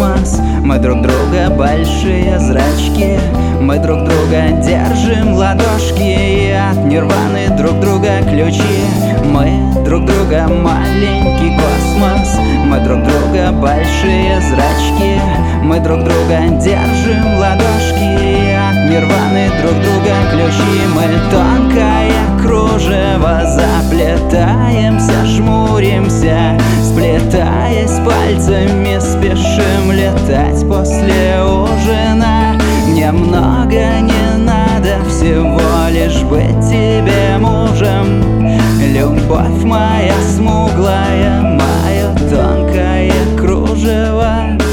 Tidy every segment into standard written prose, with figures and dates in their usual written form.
космос. Мы друг друга большие зрачки, мы друг друга держим ладошки, и от нирваны друг друга ключи. Мы друг друга маленький космос, мы друг друга большие зрачки, мы друг друга держим ладошки, и от нирваны друг друга ключи. Мы тонкое кружево заплетаемся, жмуримся, сплетаясь пальцами, спешим летать после ужина. Мне много не надо, всего лишь быть тебе мужем. Любовь моя смуглая, мое тонкое кружево.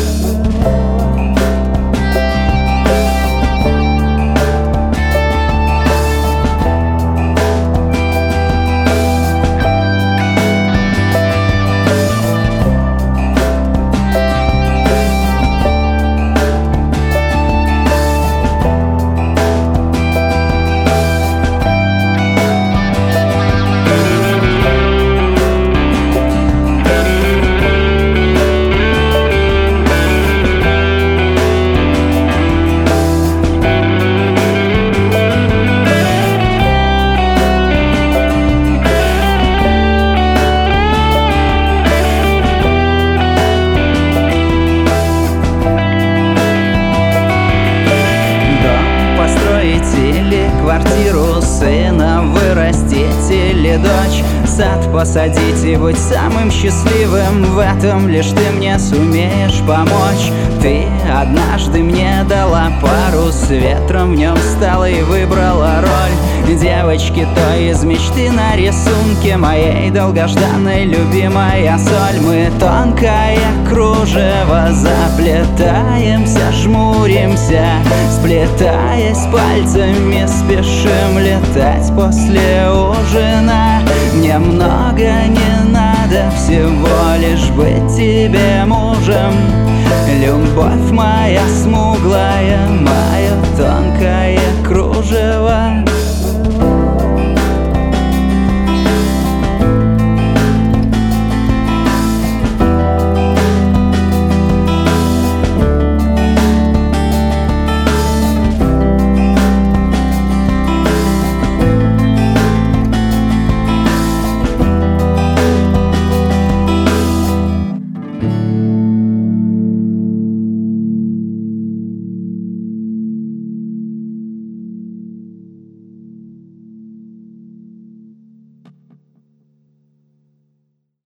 Или квартиру сына вырастить, или дочь сад посадить и быть самым счастливым в этом лишь ты мне сумеешь помочь. Ты однажды мне дала пару с ветром, в нем стала и выбрала роль девочки той из мечты на рисунке, моей долгожданной любимая соль. Мы тонкое кружево заплетаемся, жмуримся, сплетаясь пальцами, спешим летать после ужина. Мне много не надо, всего лишь быть тебе мужем. Любовь моя смуглая, моя